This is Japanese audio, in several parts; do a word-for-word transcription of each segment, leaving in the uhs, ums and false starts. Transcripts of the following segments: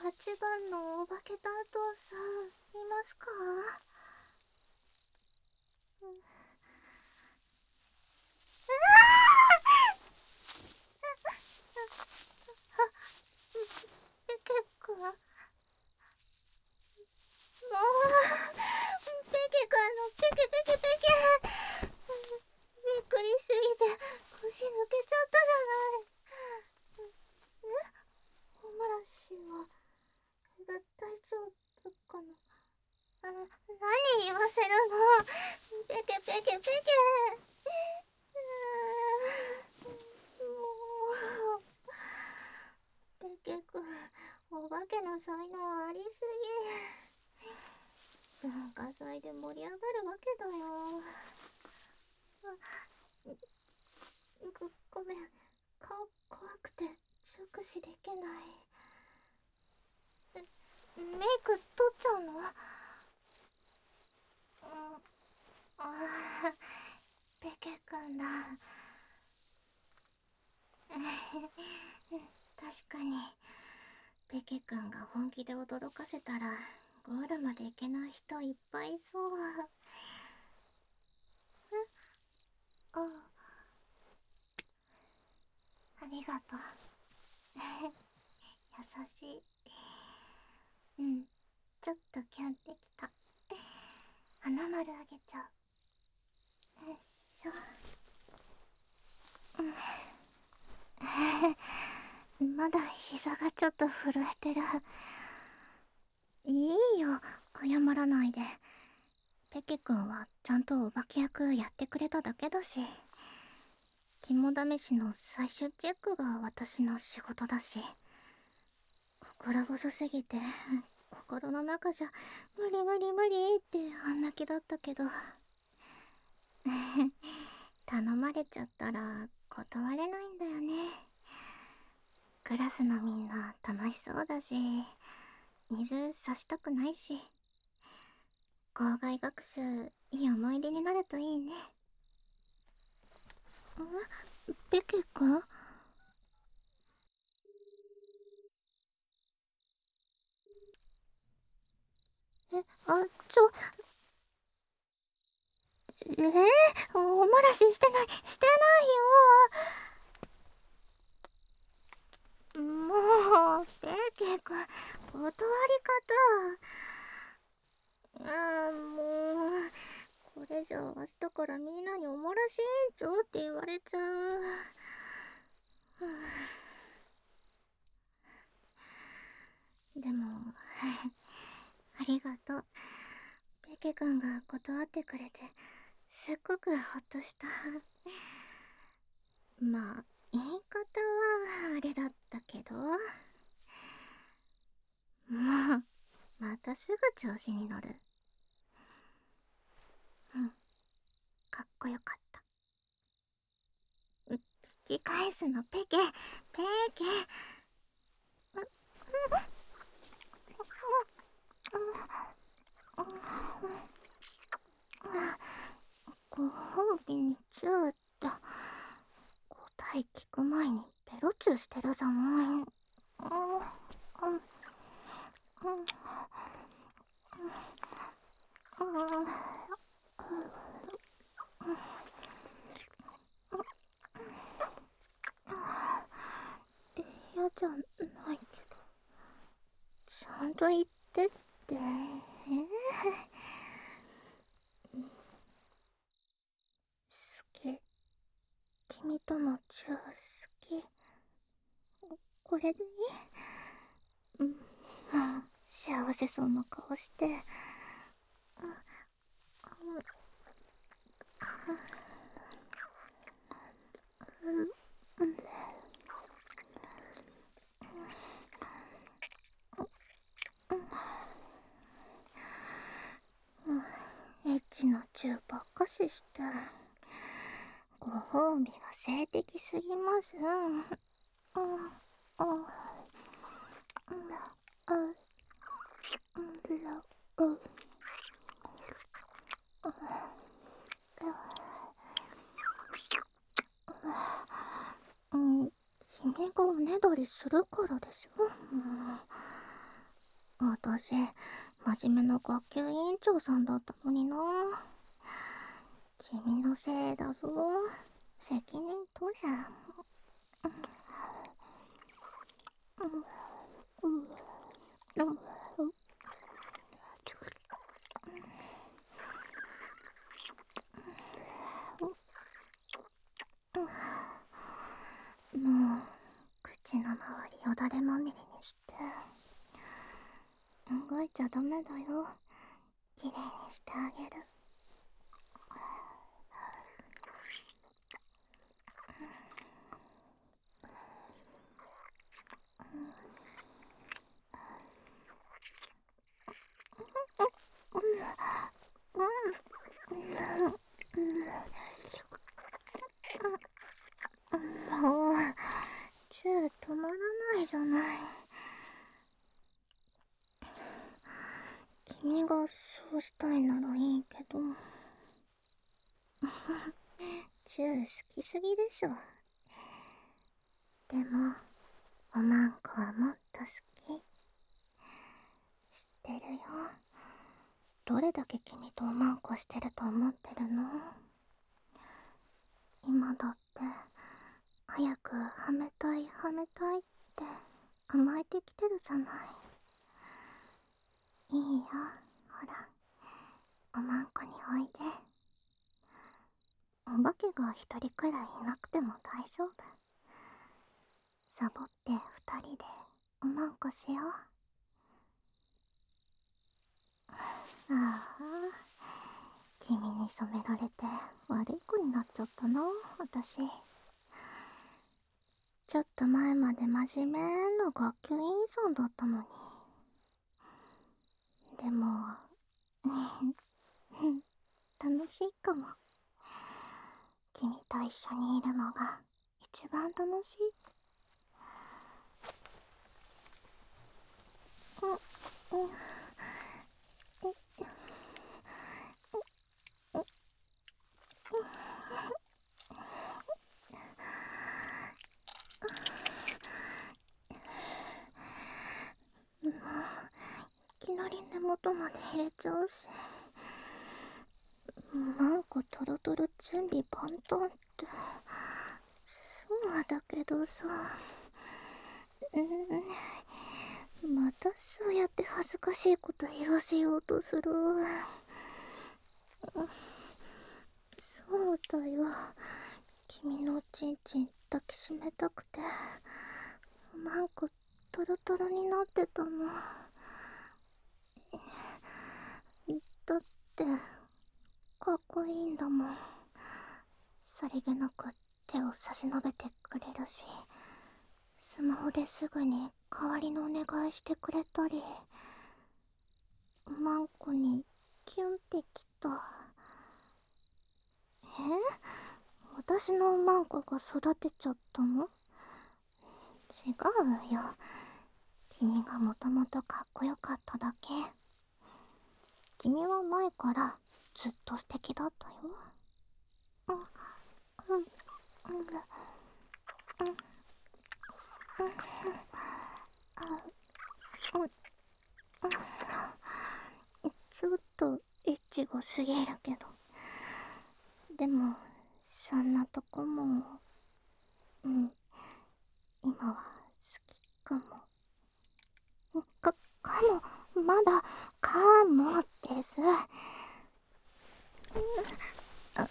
はちばんのお化け担当さんいますか？うあ、ペケくん、もうペケくんのペケペケペケ、びっくりしすぎて腰抜けちゃったじゃない。え、おもらしはだ大丈夫かな。あ、何言わせるの。ペケペケペケ。うーん、もうペケくん、お化けの才能ありすぎ。文化祭で盛り上がるわけだよ。ご、ごめん、顔怖くて直視できない。メイク取っちゃうの？うん、あー、ペケくんだ。確かにペケくんが本気で驚かせたらゴールまで行けない人いっぱいいそう。え、あ、ありがとう。優しい。うん、ちょっとキュンってきた。花丸あげちゃう。よいしょ。うん、まだ膝がちょっと震えてる。いいよ、謝らないで。ペケくんはちゃんとお化け役やってくれただけだし、肝試しの最終チェックが私の仕事だし、心細すぎて心の中じゃ無理無理無理って半泣きだったけど頼まれちゃったら断れないんだよね。クラスのみんな楽しそうだし、水さしたくないし、校外学習いい思い出になるといいね。ん、ペケ君？え、あ、ちょ、えー、おもらししてない、してないよ。もう、ペケ君、断り方。ああ、もう、これじゃ明日からみんなにおもらし委員長って言われちゃう。はあ、でも、ありがとう。ペケ君が断ってくれて、すっごくほっとした。まあ、言い方はあれだったけど、もう、またすぐ調子に乗る。うん、かっこよかった。聞き返すの、ペケ、ペケ。ご褒美にチューって、答え聞く前にペロチューしてるじゃない。うん、うん、うん、うん、嫌じゃないけど、ちゃんと言ってって。えー、好き。君とのチュー好き。これでいい？うん、もう幸せそうな顔して。うん、うん、うん、エッチなチューばっかしして。ご褒美が性的すぎます。うん、うん、うん、うん、うん、うん、君がおねだりするからでしょ。うん、 私、真面目な学級委員長さんだったのにな。君のせいだぞ。責任取れ。もう口の周りよだれまみれにして動いちゃダメだよ。きれいにしてあげる。もうチュー止まらないじゃない。君がそうしたいならいいけどチュー好きすぎでしょ。でもおまんこはもっと好き。知ってるよ。どれだけ君とおまんこしてると思ってるの。今だって早くはめたいはめたいって甘えてきてるじゃない。いいよ、ほらおまんこにおいで。お化けが一人くらいいなくても大丈夫。サボって二人でおまんこしよう。ああ、君に染められて悪い子になっちゃったな、私。ちょっと前まで真面目な学級委員さんだったのに。でも楽しいかも。君と一緒にいるのが一番楽しい。うんうんもういきなり根元まで入れちゃうし、なんかトロトロ準備万端って。そうだけどさ、うん、またそうやって恥ずかしいこと言わせようとする。そうだよ、君のおちんちん抱きしめたくてなんかトロトロになってたの。だってかっこいいんだもん。さりげなく手を差し伸べてくれるし、スマホですぐに代わりのお願いしてくれたり、マンコにキュンってきた。え？私のマンコが育てちゃったの？違うよ。君がもともとかっこよかっただけ。君は前からずっと素敵だったよ。うんうんうんうんうんちょっとエッチが過ぎるけど、でもそんなとこもうん今は好きかも。かかもまだかもです。あ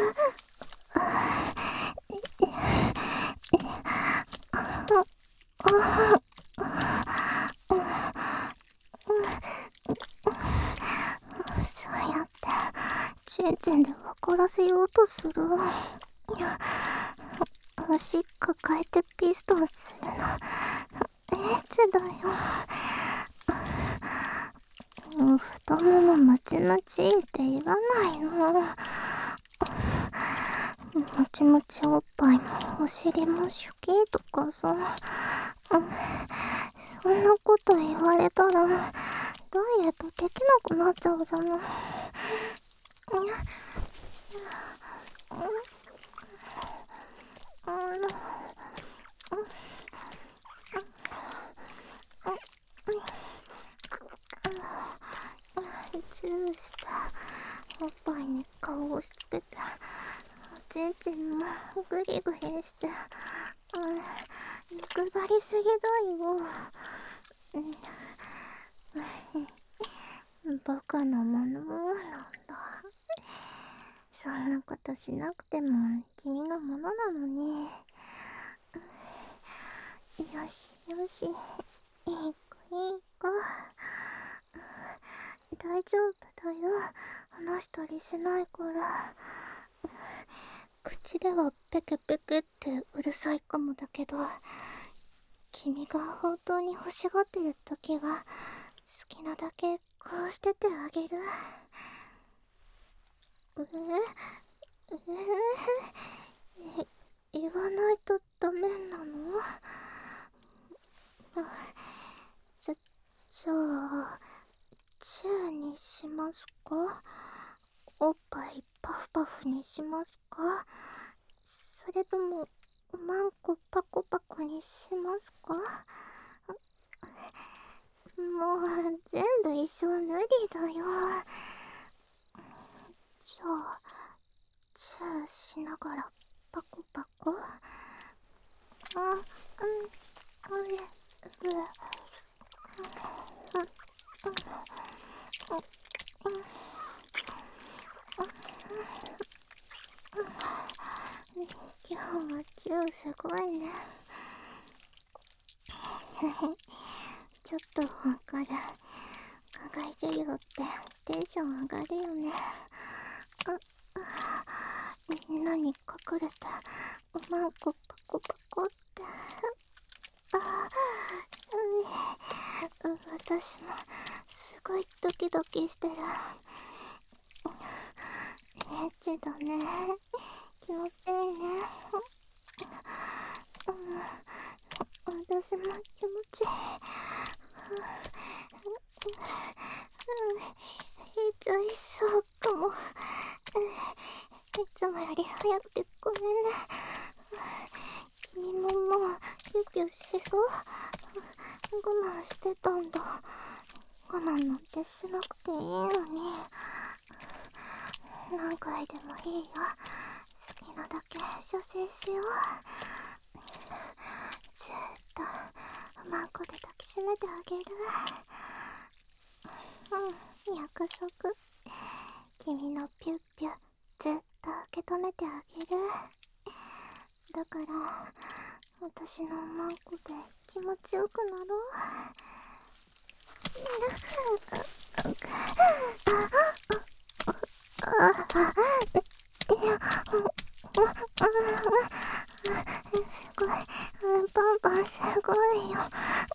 そうやってチェンチェンで分からせようとする。いや、足抱えてピストンするのエッチだよ。太ももムチムチって言わないの。ムチムチおっぱいもお尻もシュキーとかさ、そんなこと言われたらダイエットできなくなっちゃうじゃない。 エンジンもグリグリして、うん、欲張りすぎだよ。うん、バカなものなんだ。そんなことしなくても君のものなのに。よしよし、いい子いい子。大丈夫だよ、話したりしないから。口ではペケペケってうるさいかもだけど、君が本当に欲しがってる時は好きなだけこうしててあげる。えええ言わないとダメなの？じゃ、じゃあチューにしますか？おっぱいパフパフにしますか？それともマンコパコパコにしますか？もう全部一緒無理だよ。じゃあチューしながらパコパコ。あ、うん、これ、う、うん、今日はチューすごいね。ちょっとわかる。課外授業ってテンション上がるよね。みんなに隠れてマンコパコパコって。あ、うん、私もすごいドキドキしてる。エッチだね。気持ちいいね。うん、私も気持ちいい。うん、いっちゃいそうかも。いつもより早くてごめんね。君ももうピュピュしそう？我慢してたんだ。我慢なんてしなくていいのに。何回でもいいよ。好きなだけ射精しよう。ずーっとマンコで抱きしめてあげる。うん、約束。君のピュッピュずっと受け止めてあげる。だから私のマンコで気持ちよくなろう。すごい、パンパンすごいよ。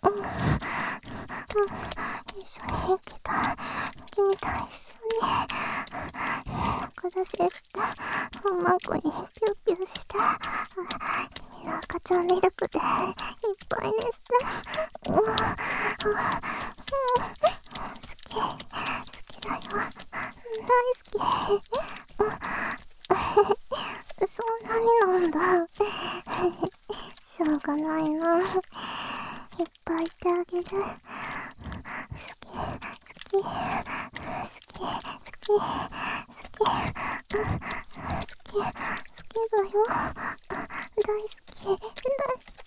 一緒に行きたい。君と一緒に仲出ししてマンコにピュッピュして、君の赤ちゃんミルクでいっぱいにして。好き、好きだよ。大好き。そんなになんだ。しょうがないな。いっぱいいてあげる。好き、好き、好き、好き、好き、好き、好きだよ。大好き、大好き。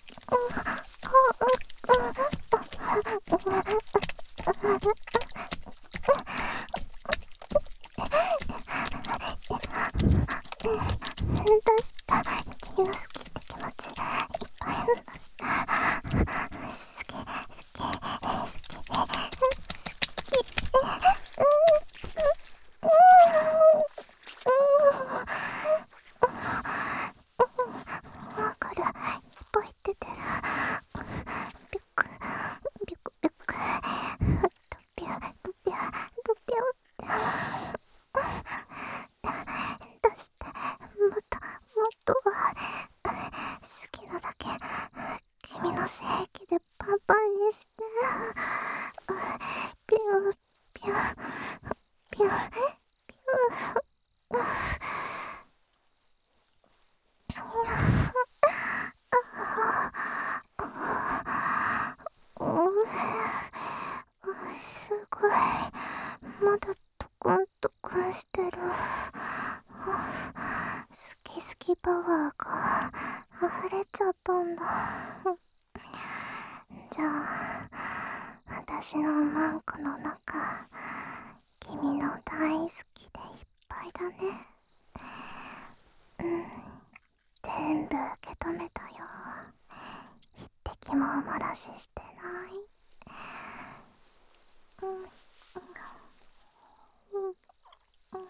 出した。君が好きって気持ちいっぱい出した。好き、好き、好き、好き。わかる。いっぱい出てる。ビク、ビク、ビク。ドピュ、ドピュ、ドピュって。出して、もっと、もっと。好きなだけ君の精液でパンパンにして。ピューピューピューピュー。すごい、まだトコントコンしてる。好き好き私のマンコの中、君の大好きでいっぱいだね。うん、全部受け止めたよ。一滴も漏らししてない。うんうんうんうん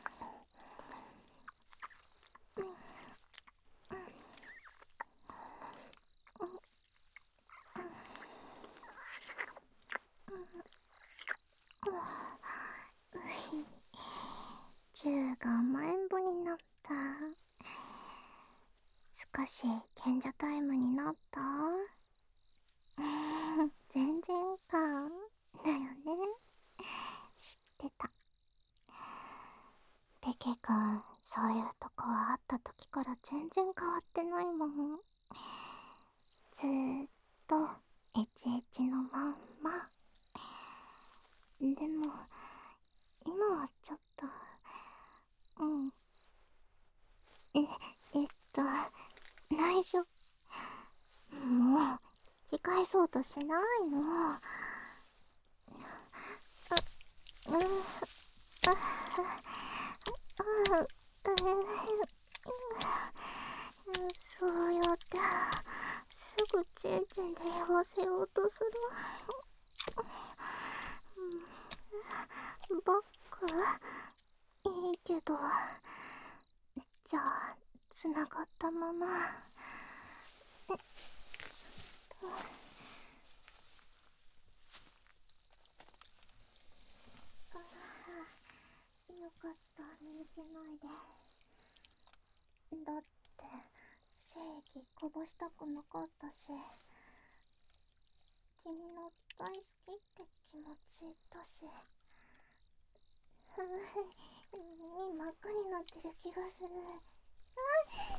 チューが甘えん坊になった。少し賢者タイムになった。全然か。だよね。知ってた。ペケくん、そういうとこは会った時から全然変わってないもん。ずーっとエチエチのまんま。でも今はちょっと、うんええっと内緒。もう聞き返そうとしないの。うんああそうやってすぐチンチンで言わせようとする。バックいいけど、じゃあつながったまま。ちょっとああよかった、抜けないで。だって正義こぼしたくなかったし、君の大好きって気持ちだし。耳真っ赤になってる気がする。ああ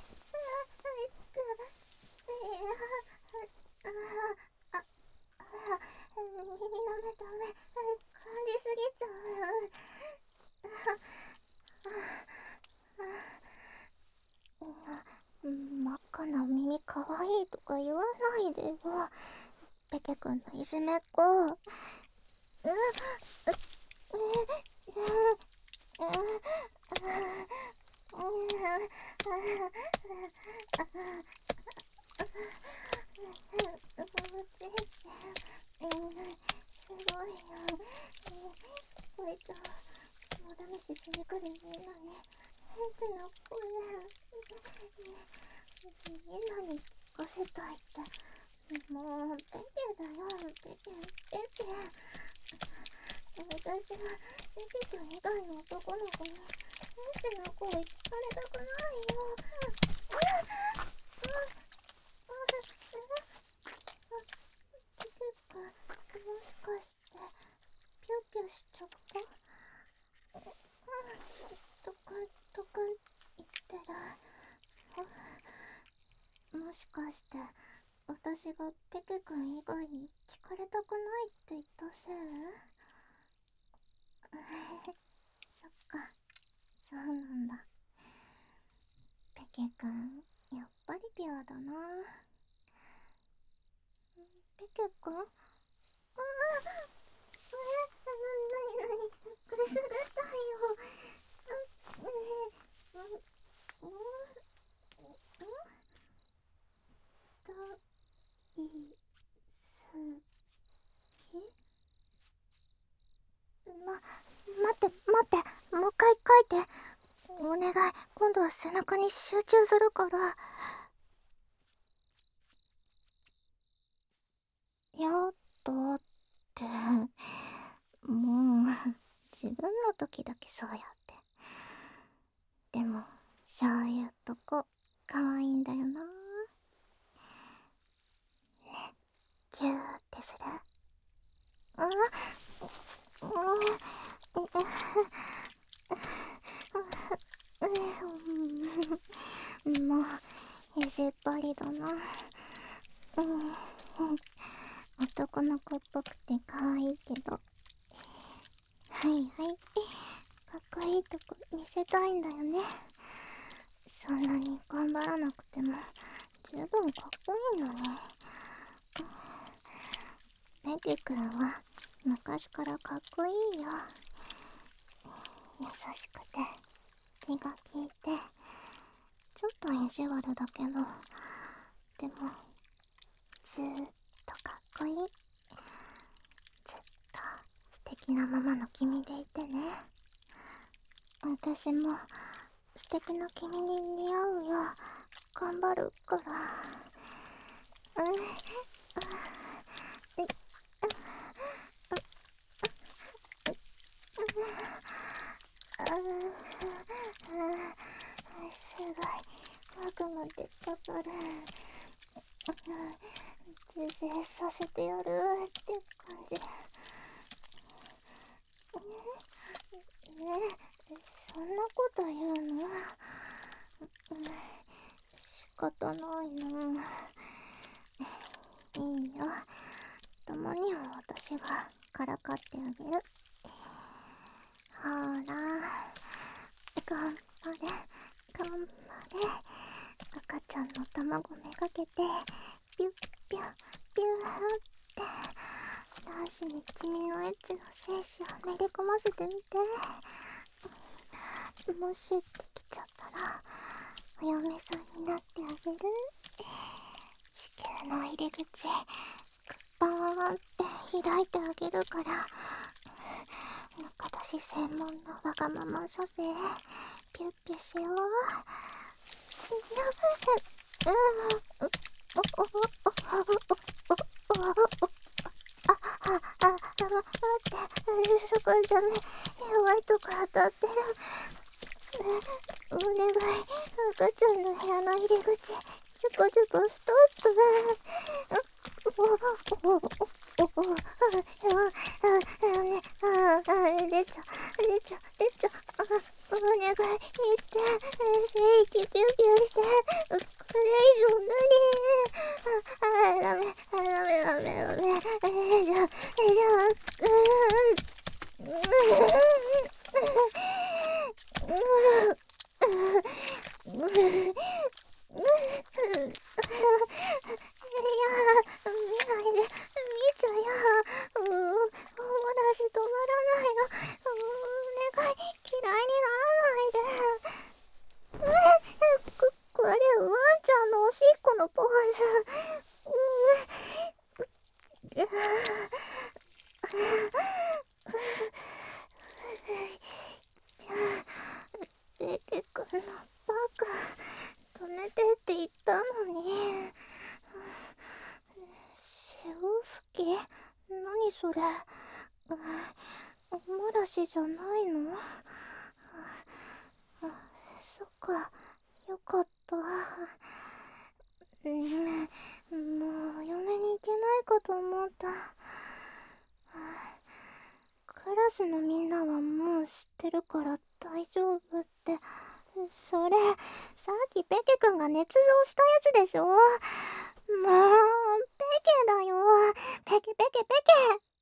ああ耳の目と目感じすぎちゃう。真っ赤な耳かわいいとか言わないでよ。ペケくんのいじめっ子。ううすごいよ。こいつもうダメししに来るみんなに変な声。みんなに聞かせたいって。もうペケだよ、ペケペケ。私はペケ君以外の男の子に変な声聞かれたくないよ。ペケ君、もしかしてピュピュしちゃった？とかとか言ってる。もしかして私がペケ君以外に聞かれたくないって言ったせい？そっか、そうなんだ。ペケ君やっぱりピュアだな。ペケ君、ああえ、なになに、くすぐったいよ。うんうんうん大好き。ま、待って待って、もう一回書いて。お願い、今度は背中に集中するから。やだって、もう自分の時だけそうやって。でもそういうとこ可愛いんだよな。ね、キューってする？あうんうん、もう意地っ張りだな。うん男の子っぽくて可愛いけど、はいはい、かっこいいとこ見せたいんだよね。そんなに頑張らなくても十分かっこいいのに。ペケ君は昔からかっこいいよ。優しくて気が利いて、ちょっと意地悪だけど、でもずーっとかっこいい。ずっと素敵なままの君でいてね。私も素敵な君に似合うよう頑張るから。うん、すごい奥までかかる。自制させてやるって感じ。ねえ、そんなこと言うの？仕方ないの。いいよ、たまには私がからかってあげる。ほら、頑張れ頑張れ。赤ちゃんの卵めがけてピュッピュッピューって、男子に君のエッチな精子をめり込ませてみて。もしできちゃったらお嫁さんになってあげる。子宮の入り口バーンって開いてあげるから、中出し専門のわがまま女性ピュッピュしよう。あ、あ、待って、そこダメ、弱いとこ当たってる。お願い、赤ちゃんの部屋の入り口、ちょこちょこストップ。おおおおおお、あね、ああ、出ちゃ、出ちゃ、出ちゃ、お願い、言って、聖域ピューピューして、これ以上無理。あ、ダメ、ダメ、ダメ、ダメ、えじゃ、えじゃ、うん、うん、うん、うん、見ないで、見ちゃよ。うーん、おもだし止まらないの。うーん、お願い、嫌いにならないで。え、こ、これ、ワンちゃんのおしっこのポーズ。うーん、うーん、ペケ君のバカ、止めてって言ったのに。潮吹き？何それ？おもらしじゃないの？あ、そっか、よかった。うん、もうお嫁に行けないかと思った。クラスのみんなはもう知ってるから大丈夫って。それ、さっきペケ君が捏造したやつでしょ？もう、ペケだよ。ペケペケペケ。